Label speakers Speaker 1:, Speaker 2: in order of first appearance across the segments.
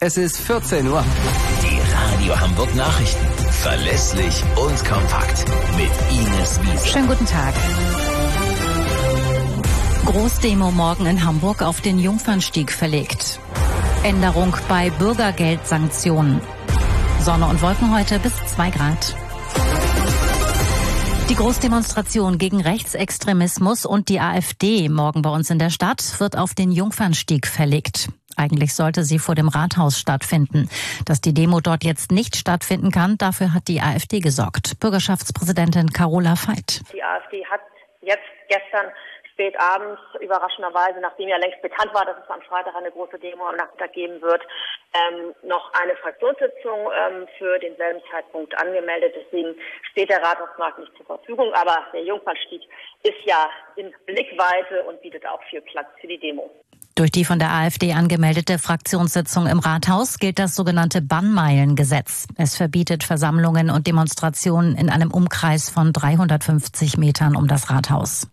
Speaker 1: Es ist 14 Uhr.
Speaker 2: Die Radio Hamburg Nachrichten. Verlässlich und kompakt. Mit Ines Wiese.
Speaker 3: Schönen guten Tag. Großdemo morgen in Hamburg auf den Jungfernstieg verlegt. Änderung bei Bürgergeldsanktionen. Sonne und Wolken heute bis 2 Grad. Die Großdemonstration gegen Rechtsextremismus und die AfD morgen bei uns in der Stadt wird auf den Jungfernstieg verlegt. Eigentlich sollte sie vor dem Rathaus stattfinden. Dass die Demo dort jetzt nicht stattfinden kann, dafür hat die AfD gesorgt. Bürgerschaftspräsidentin Carola Veit.
Speaker 4: Die AfD hat jetzt gestern spät abends, überraschenderweise, nachdem ja längst bekannt war, dass es am Freitag eine große Demo am Nachmittag geben wird, noch eine Fraktionssitzung für denselben Zeitpunkt angemeldet. Deswegen steht der Rathausmarkt nicht zur Verfügung. Aber der Jungfernstieg ist ja in Blickweite und bietet auch viel Platz für die Demo.
Speaker 3: Durch die von der AfD angemeldete Fraktionssitzung im Rathaus gilt das sogenannte Bannmeilengesetz. Es verbietet Versammlungen und Demonstrationen in einem Umkreis von 350 Metern um das Rathaus.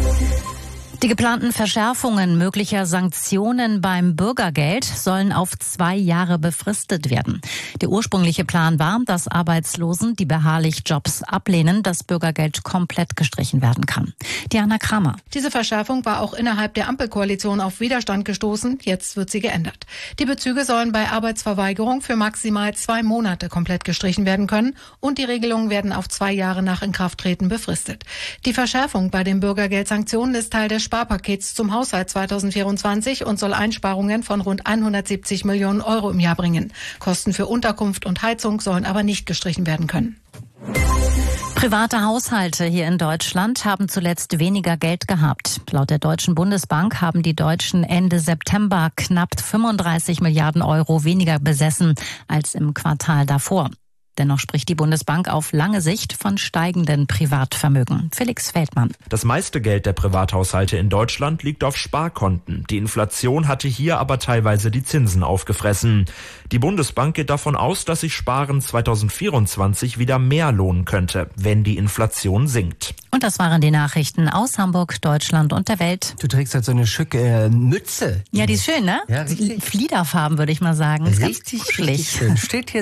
Speaker 3: Die geplanten Verschärfungen möglicher Sanktionen beim Bürgergeld sollen auf 2 Jahre befristet werden. Der ursprüngliche Plan war, dass Arbeitslosen, die beharrlich Jobs ablehnen, das Bürgergeld komplett gestrichen werden kann. Diana Kramer.
Speaker 5: Diese Verschärfung war auch innerhalb der Ampelkoalition auf Widerstand gestoßen. Jetzt wird sie geändert. Die Bezüge sollen bei Arbeitsverweigerung für maximal 2 Monate komplett gestrichen werden können und die Regelungen werden auf 2 Jahre nach Inkrafttreten befristet. Die Verschärfung bei den Bürgergeldsanktionen ist Teil des Sparpakets zum Haushalt 2024 und soll Einsparungen von rund 170 Millionen Euro im Jahr bringen. Kosten für Unterkunft und Heizung sollen aber nicht gestrichen werden können.
Speaker 3: Private Haushalte hier in Deutschland haben zuletzt weniger Geld gehabt. Laut der Deutschen Bundesbank haben die Deutschen Ende September knapp 35 Milliarden Euro weniger besessen als im Quartal davor. Dennoch spricht die Bundesbank auf lange Sicht von steigenden Privatvermögen. Felix Feldmann.
Speaker 6: Das meiste Geld der Privathaushalte in Deutschland liegt auf Sparkonten. Die Inflation hatte hier aber teilweise die Zinsen aufgefressen. Die Bundesbank geht davon aus, dass sich Sparen 2024 wieder mehr lohnen könnte, wenn die Inflation sinkt.
Speaker 3: Und das waren die Nachrichten aus Hamburg, Deutschland und der Welt.
Speaker 1: Du trägst halt so eine schicke Mütze.
Speaker 3: Ja, die ist schön, ne?
Speaker 1: Ja, richtig.
Speaker 3: Fliederfarben, würde ich mal sagen.
Speaker 1: Richtig
Speaker 3: schön.
Speaker 1: Steht hier